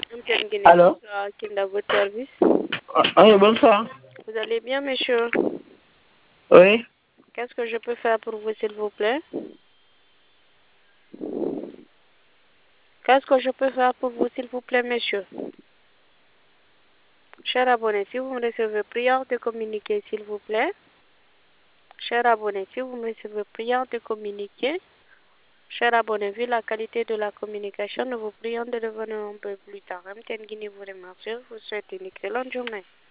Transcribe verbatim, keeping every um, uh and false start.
Allô? Kinda votre service. Ah, oui, bonsoir. Vous allez bien, monsieur? Oui. Qu'est-ce que je peux faire pour vous, s'il vous plaît? Qu'est-ce que je peux faire pour vous, s'il vous plaît, monsieur? Cher abonné, si vous me recevez, prière de communiquer, s'il vous plaît. Cher abonné, si vous me recevez, prière de communiquer. Cher abonné, vu la qualité de la communication, nous vous prions de revenir un peu plus tard. M T N Guinée vous remercie. Je vous souhaite une excellente journée.